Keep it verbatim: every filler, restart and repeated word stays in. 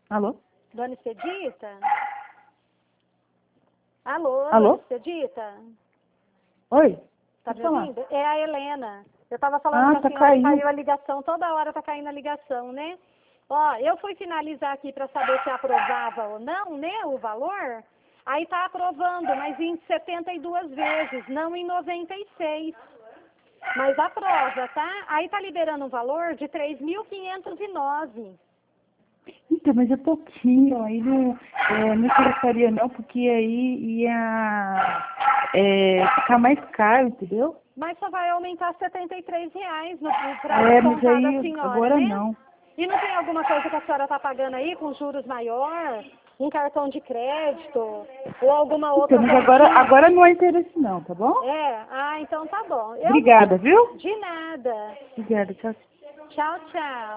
Alô? Dona Expedita? Alô, Alô? Dona Expedita? Oi? Tá Pode me falar. ouvindo? É a Helena. Eu tava falando Ah, com a tá senhora, caindo. caiu a ligação, toda hora tá caindo a ligação, né? Ó, eu fui finalizar aqui para saber se aprovava ou não, né, o valor. Aí tá aprovando, mas em setenta e duas vezes, não em noventa e seis. Mas aprova, tá? Aí tá liberando um valor de três mil quinhentos e nove. Então, mas é pouquinho, aí não, é, não interessaria não, porque aí ia é, ficar mais caro, entendeu? Mas só vai aumentar setenta e três reais no, pra É, mas descontar da aí senhora, agora né? não. E não tem alguma coisa que a senhora tá pagando aí com juros maior? Um cartão de crédito? Ou alguma Então, outra mas agora, continha? agora não há interesse não, tá bom? É? Ah, então tá bom. Eu vou... Obrigada, viu? De nada. Obrigada, tchau. Tchau, tchau.